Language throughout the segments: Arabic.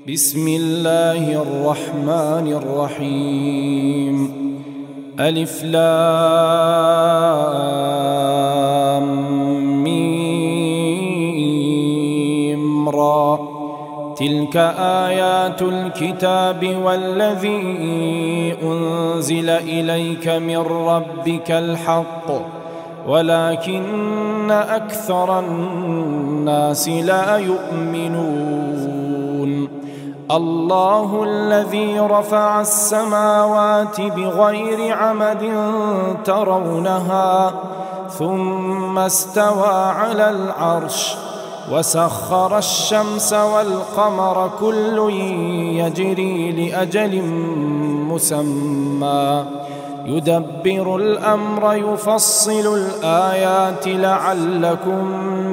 بسم الله الرحمن الرحيم. ألف لام ميم را. تلك آيات الكتاب والذي أنزل إليك من ربك الحق ولكن أكثر الناس لا يؤمنون. الله الذي رفع السماوات بغير عمد ترونها ثم استوى على العرش وسخر الشمس والقمر كل يجري لأجل مسمى يدبر الأمر يفصل الآيات لعلكم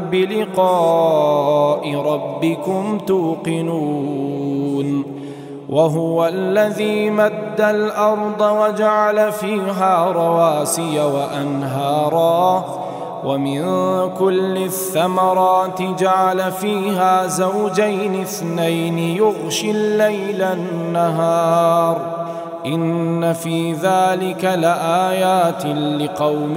بلقاء ربكم توقنون. وهو الذي مد الأرض وجعل فيها رواسي وأنهارا ومن كل الثمرات جعل فيها زوجين اثنين يغشي الليل النهار إن في ذلك لآيات لقوم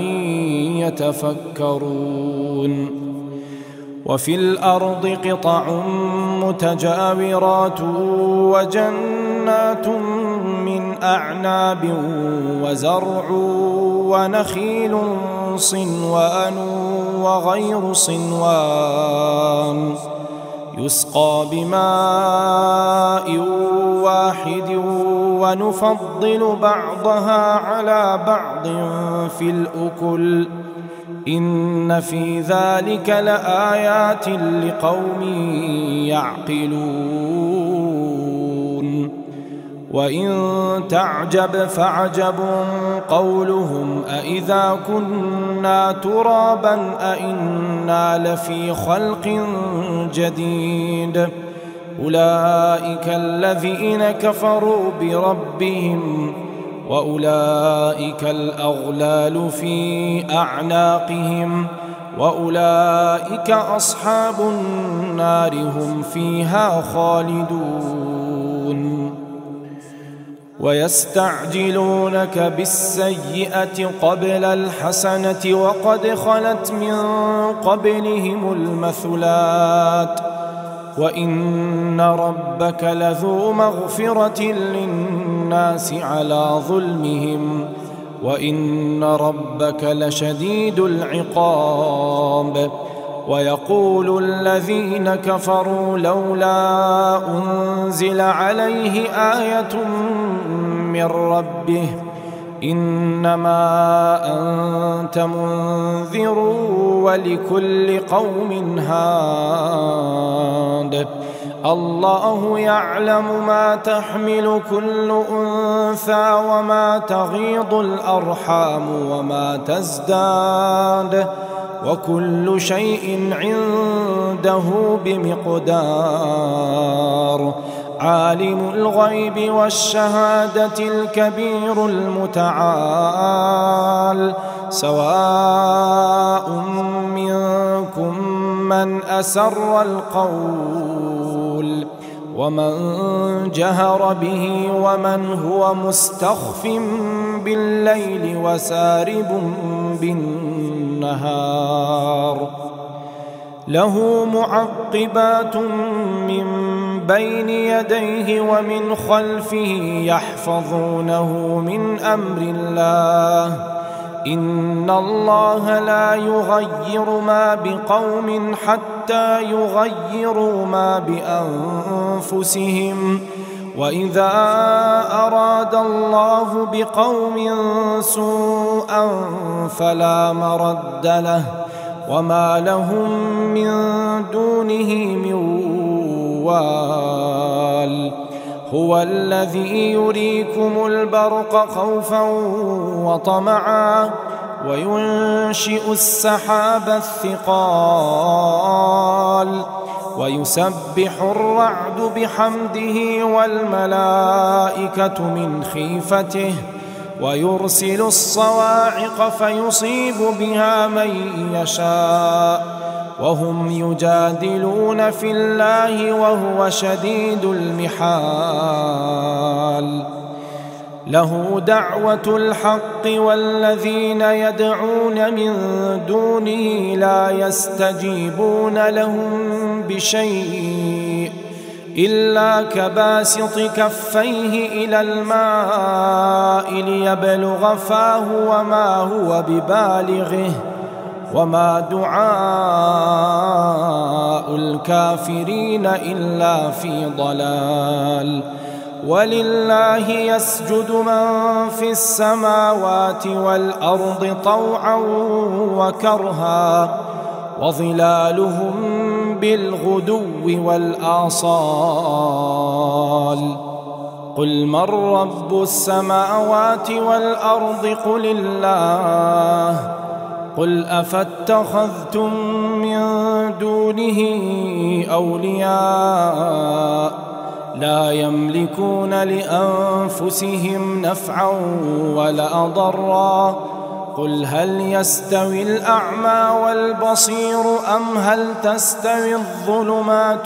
يتفكرون. وفي الأرض قطع متجاورات وجنات من أعناب وزرع ونخيل صنوان وغير صنوان يسقى بماء واحد ونفضل بعضها على بعض في الأكل إن في ذلك لآيات لقوم يعقلون. وإن تعجب فعجب قولهم أإذا كنا ترابا أإنا لفي خلق جديد أولئك الذين كفروا بربهم وأولئك الأغلال في أعناقهم وأولئك أصحاب النار هم فيها خالدون. ويستعجلونك بالسيئة قبل الحسنة وقد خلت من قبلهم المثلات وإن ربك لذو مغفرة للناس على ظلمهم وإن ربك لشديد العقاب. ويقول الذين كفروا لولا أنزل عليه آية من ربه إنما أنت منذر ولكل قوم هاد. الله يعلم ما تحمل كل أنثى وما تغيض الأرحام وما تزداد وكل شيء عنده بمقدار. عالم الغيب والشهادة الكبير المتعال سواء منكم من أسر القول ومن جهر به ومن هو مستخف بالليل وسارب بالنهار. له معقبات من بين يديه ومن خلفه يحفظونه من أمر الله إن الله لا يغير ما بقوم حتى يغيروا ما بأنفسهم وإذا أراد الله بقوم سوءا فلا مرد له وما لهم من دونه من وال. هو الذي يريكم البرق خوفا وطمعا وينشئ السحاب الثقال ويسبح الرعد بحمده والملائكة من خيفته ويرسل الصواعق فيصيب بها من يشاء وهم يجادلون في الله وهو شديد المحال. له دعوة الحق والذين يدعون من دونه لا يستجيبون لهم بشيء إلا كباسط كفيه إلى الماء ليبلغ فاه وما هو ببالغه وما دعاء الكافرين إلا في ضلال. ولله يسجد من في السماوات والأرض طوعا وكرها وظلالهم بالغدو والآصال. قل من رب السماوات والأرض قل الله. قل أفاتخذتم من دونه أولياء لا يملكون لأنفسهم نفعا ولا ضرا. قل هل يستوي الأعمى والبصير أم هل تستوي الظلمات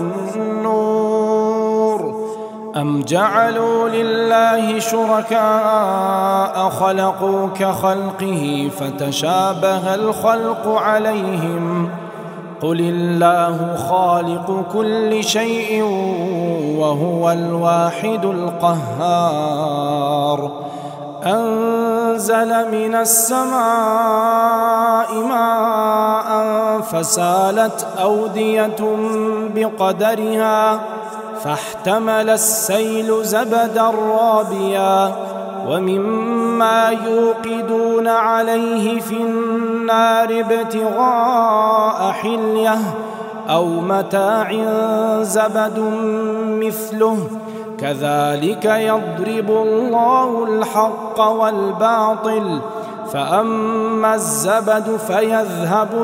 والنور أم جعلوا لله شركاء خلقوا كخلقه فتشابه الخلق عليهم. قل الله خالق كل شيء وهو الواحد القهار. أنزل من السماء ماء فسالت أودية بقدرها فاحتمل السيل زبدا رابيا ومما يوقدون عليه في النار ابتغاء حلية أو متاع زبد مثله كذلك يضرب الله الحق والباطل فأما الزبد فيذهب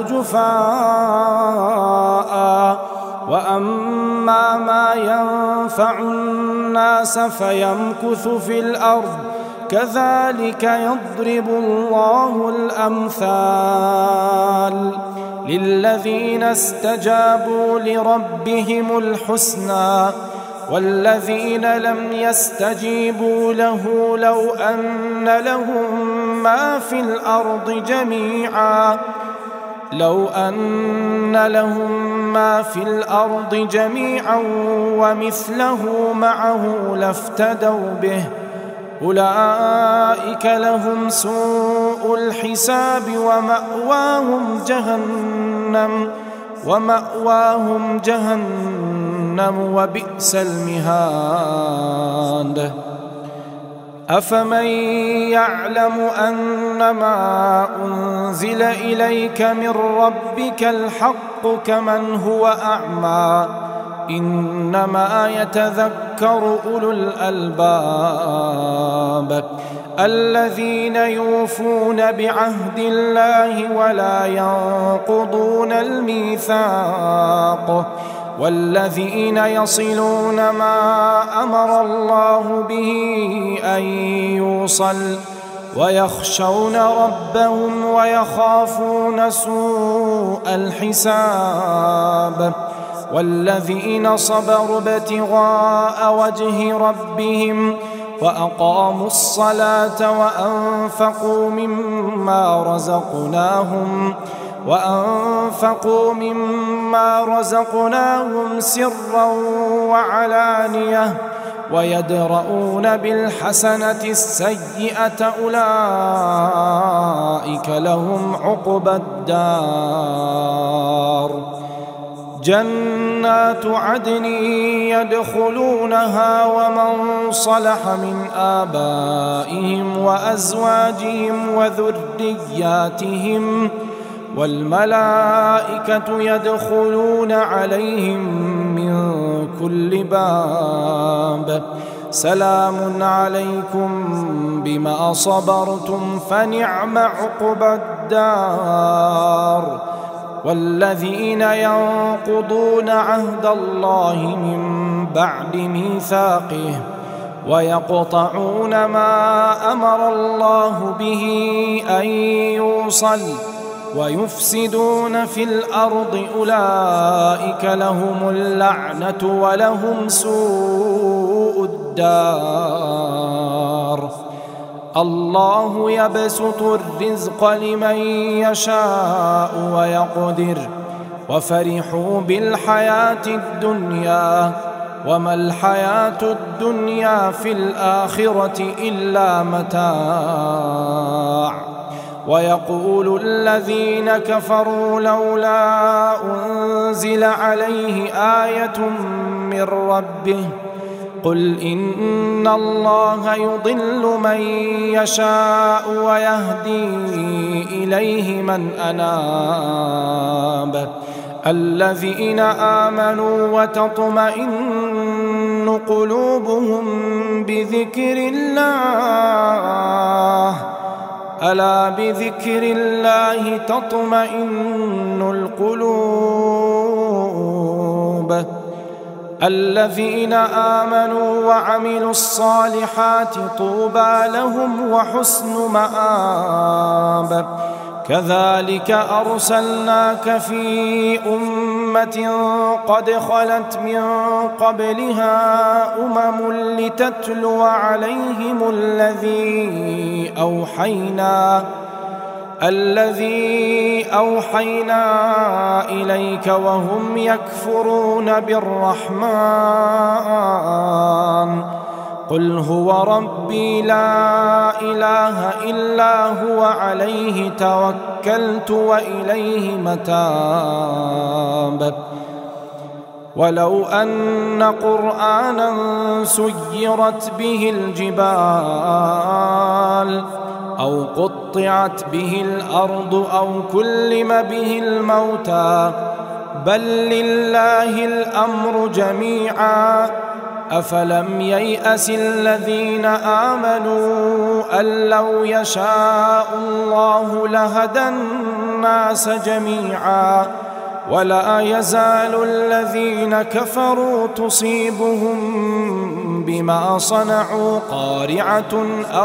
جفاء وأما ما ينفع الناس فيمكث في الأرض كذلك يضرب الله الأمثال. للذين استجابوا لربهم الحسنى والذين لم يستجيبوا له لو أن لهم ما في الأرض جميعا ومثله معه لافتدوا به أولئك لهم سوء الحساب ومأواهم جهنم وبئس المهاد. أفمن يعلم أنما أنزل إليك من ربك الحق كمن هو أعمى إنما يتذكر أولو الألباب الذين يوفون بعهد الله ولا ينقضون الميثاق والذين يصلون ما أمر الله به أن يوصل ويخشون ربهم ويخافون سوء الحساب والذين صبروا ابتغاء وجه ربهم وأقاموا الصلاة وأنفقوا مما رزقناهم سرا وعلانية ويدرؤون بالحسنة السيئة أولئك لهم عقبى الدار. جنات عدن يدخلونها ومن صلح من آبائهم وأزواجهم وذرياتهم والملائكة يدخلون عليهم من كل باب سلام عليكم بما صبرتم فنعم عقبى الدار. والذين ينقضون عهد الله من بعد ميثاقه ويقطعون ما أمر الله به أن يوصل ويفسدون في الأرض أولئك لهم اللعنة ولهم سوء الدار. الله يبسط الرزق لمن يشاء ويقدر وفرحوا بالحياة الدنيا وما الحياة الدنيا في الآخرة إلا متاع. ويقول الذين كفروا لولا أنزل عليه آية من ربه قل إن الله يضل من يشاء ويهدي إليه من أناب. الذين آمنوا وتطمئن قلوبهم بذكر الله ألا بذكر الله تطمئن القلوب. الذين آمنوا وعملوا الصالحات طوبى لهم وحسن مآب. كذلك أرسلناك في أمة قد خلت من قبلها أمم لتتلو عليهم الذي أوحينا إليك وهم يكفرون بالرحمن قل هو ربي لا إله إلا هو عليه توكلت وإليه متاب. ولو أن قرآنا سيرت به الجبال أو قطعت به الأرض أو كلم به الموتى بل لله الأمر جميعا أفلم ييأس الذين آمنوا أن لو يشاء الله لهدى الناس جميعا ولا يزال الذين كفروا تصيبهم بما صنعوا قارعة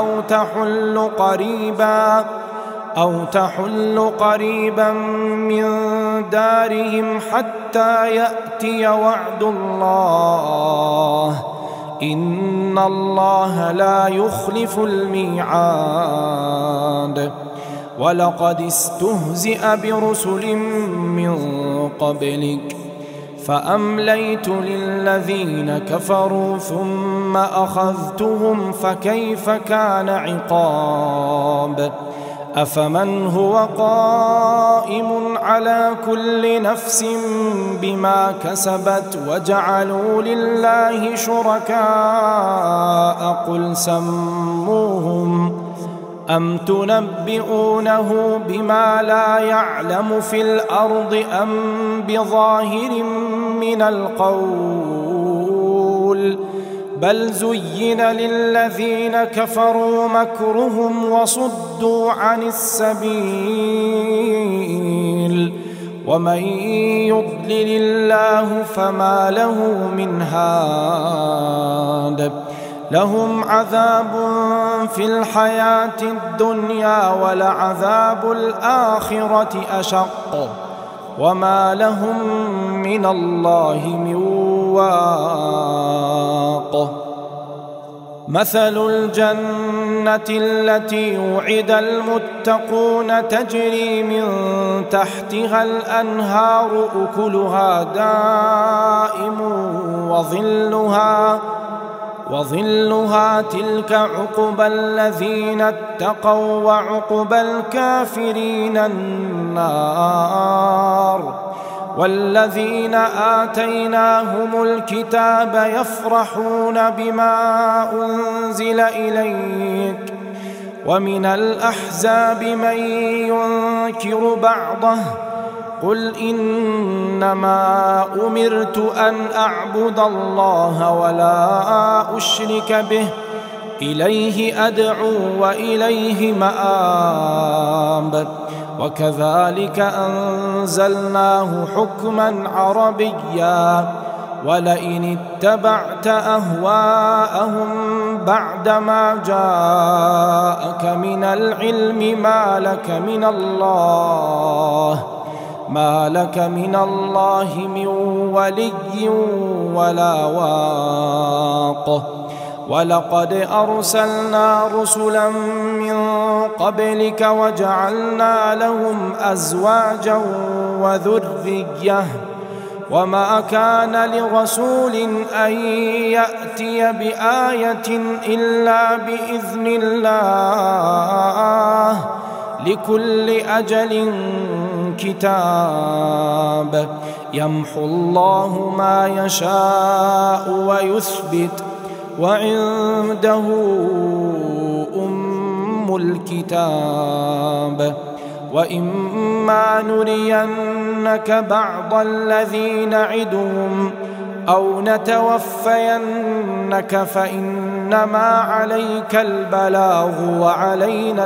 أو تحل قريبا من دارهم حتى يأتي وعد الله إن الله لا يخلف الميعاد. ولقد استهزئ برسل من قبلك فأمليت للذين كفروا ثم أخذتهم فكيف كان عقاب. أفمن هو قائم على كل نفس بما كسبت وجعلوا لله شركاء قل سموهم أم تنبئونه بما لا يعلم في الأرض أم بظاهر من القول بل زين للذين كفروا مكرهم وصدوا عن السبيل ومن يضلل الله فما له من هاد. لهم عذاب في الحياة الدنيا ولعذاب الآخرة أشق وما لهم من الله من واق. مثل الجنة التي وعد المتقون تجري من تحتها الأنهار أكلها دائم وظلها تلك عقبى الذين اتقوا وعقبى الكافرين النار. والذين آتيناهم الكتاب يفرحون بما أنزل إليك ومن الأحزاب من ينكر بعضه قل إنما أمرت أن أعبد الله ولا أشرك به إليه أدعو وإليه مآب. وكذلك أنزلناه حكما عربيا ولئن اتبعت أهواءهم بعدما جاءك من العلم ما لك من الله من ولي ولا واق. ولقد أرسلنا رسلا من قبلك وجعلنا لهم أزواجا وذرية وما كان لرسول أن يأتي بآية إلا بإذن الله لكل أجل كتاب. يمحو الله ما يشاء ويثبت وعنده أم الكتاب. وإما نرينك بعض الذي نعدهم أو نتوفينك فإنما عليك البلاغ وعلينا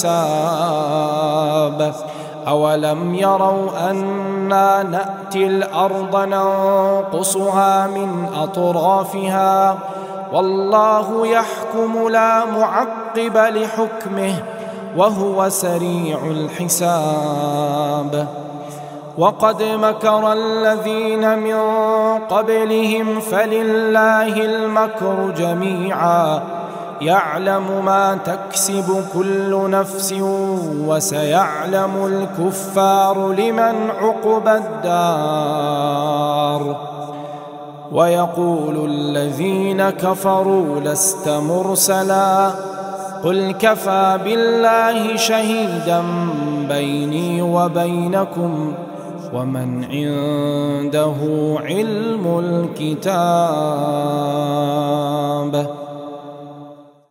الحساب. أولم يروا أنا نأتي الأرض ننقصها من أطرافها والله يحكم لا معقب لحكمه وهو سريع الحساب. وقد مكر الذين من قبلهم فلله المكر جميعا يعلم ما تكسب كل نفس وسيعلم الكفار لمن عقبى الدار. ويقول الذين كفروا لست مرسلا قل كفى بالله شهيدا بيني وبينكم ومن عنده علم الكتاب.